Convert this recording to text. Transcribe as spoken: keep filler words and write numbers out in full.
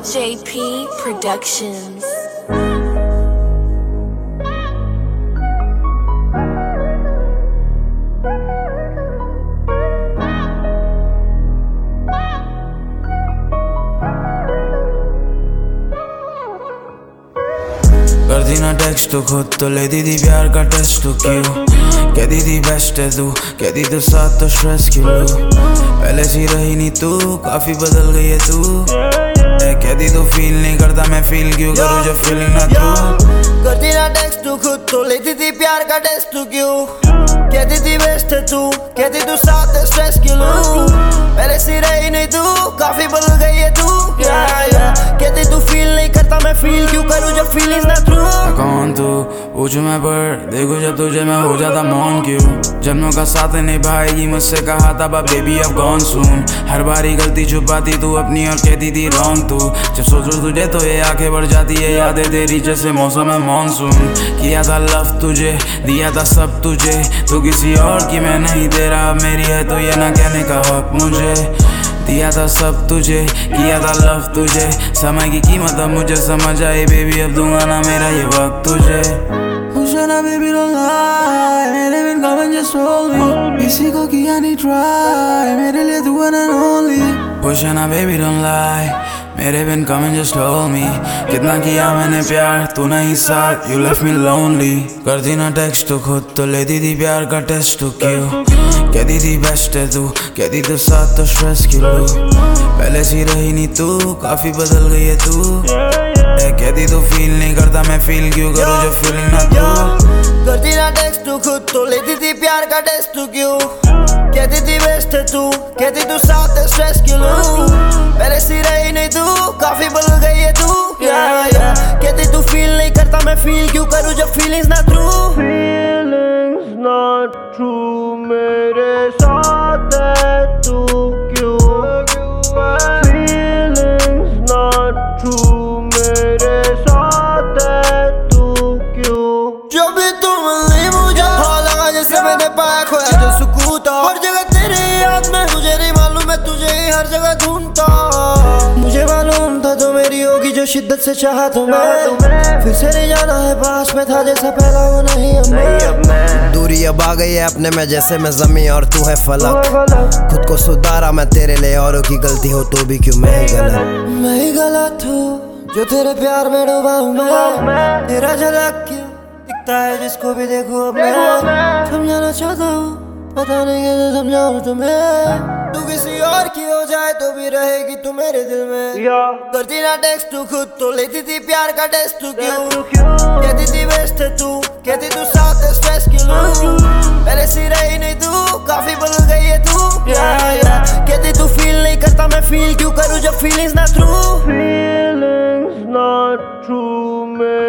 J P Productions. करती ना text तो खुद तो लेती थी प्यार का टेस्ट तो क्यों कहती थी बेस्ट है तू कहती तो साथ तो स्ट्रेस क्यों लो पहले सी रही नहीं तू काफी बदल गई है तू कहती तो फील नहीं करता मैं फील क्यों करूँ जब फीलिंग ना तू करती ना टेक्स्ट तू खुद तो लेती थी प्यार का टेस्ट तू क्यों कहती थी बेस्ट है तू कहती तू साथ है स्ट्रेस क्यों लो पहले सी रही नहीं तू काफी बदल गई है तू कहती तू फील नहीं करता मैं फील क्यों करूँ जब फीलिंग्स ना थ्रू कौन तू पूछूं मैं पर देखो जब तुझे मैं हो जाता मौन क्यों जन्मों का साथ निभाएगी मुझसे कहा था बा बेबी अब गॉन सून हर बारी गलती छुपाती तू अपनी और कहती थी रॉन्ग तू जब सोचो तुझे तो ये आंखें बढ़ जाती है यादें तेरी जैसे मौसम है मॉनसून किया था लव तुझे दिया था सब तुझे तू किसी और की मैं नहीं दे रहा मेरी है तो ये ना कहने का हक मुझे दिया था सब तुझे किया था लव तुझे समय की कीमत अब मुझे समझ आई बेबी अब दूंगा ना मेरा ये वक्त तुझे Hushana baby don't lie मेरे बिन come just hold me किसी को किया नहीं try मेरे लिए तू one and only Hushana baby don't lie मेरे बिन come and just hold me कितना किया मैंने प्यार तू नहीं साथ you left me lonely करती ना टेक्स्ट तो खुद तो लेती थी प्यार का टेस्ट तो क्यों कहती थी बेस्ट है तू कहती तो साथ तो स्ट्रेस क्यों लो पहले सी रही नहीं तू काफी बदल गई है तू कहती तो फील नहीं करता मैं फील क्यों करूँ जब फीलिंग ना तू करती ना टेक्स्ट तू खुद तो लेती थी प्यार का टेस्ट तू क्यों कहती थी बेस्ट है तू कहती तू साथ है स्ट्रेस क्यों लो पहले सी रही नहीं तू काफी बदल गई है तू कहती तू फील नहीं करता मैं फील क्यों करूँ जब फीलिंग्स ना थ्रू फीलिंग्स नॉट ट्रू मेरे साथ है तू क्यों फीलिंग्स नॉट ट्रू मेरे साथ है तू क्यों जो भी तुम नहीं मुझे हाँ लगा जैसे मैंने पाया खोया जो सुकून था हर जगह तेरी याद में मुझे नहीं मालूम मैं तुझे ही हर जगह ढूंढता मुझे मालूम था जो मेरी होगी जो शिद्दत से चाहा तुम्हें फिर से नहीं जाना है पास में था जैसा पहला वो नहीं अब मैं दूरी अब आ गई है अपने में जैसे मैं जमीन और तू है फलक खुद को सुधारा मैं तेरे लिए औरों की गलती हो तो भी क्यों मैं ही गलत मैं ही गलत हूँ जो तेरे प्यार में डूबा हूँ मैं तेरा झलक क्यों दिखता है जिसको भी देखूं अब मैं समझाना चाहता हूँ पता नहीं कैसे समझाऊं तुम्हें तू किसी और की हो जाए तो भी रहेगी तू मेरे दिल में करती ना टेक्स्ट तू खुद तो लेती थी प्यार का टेस्ट तू क्यों कहती थी बेस्ट है तू कहती तू साथ है स्ट्रेस क्यों लूं पहले सी रही नहीं तू काफी बदल गई है तू कहती तू फील नहीं करता मैं फील क्यों करूँ जब फीलिंग्स ना थ्रू फीलिंग्स नॉट ट्रू